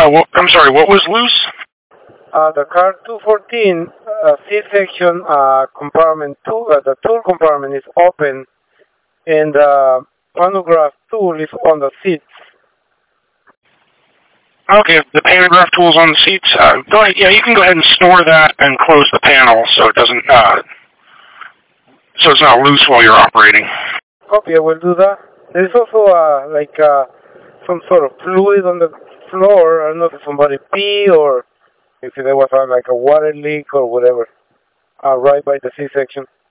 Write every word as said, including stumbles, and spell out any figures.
Uh, well, I'm sorry, what was loose? Uh, the car two fourteen uh, C-section uh, compartment two, uh, the tool compartment is open, and the pantograph tool is on the seats. Okay, the pantograph tool's on the seats. Uh, go ahead, yeah, you can go ahead and snore that and close the panel so it doesn't, uh, so it's not loose while you're operating. Copy, I will do that. There's also uh, like uh, some sort of fluid on the floor. I don't know if somebody pee or if there was uh, like a water leak or whatever, uh, right by the C-section.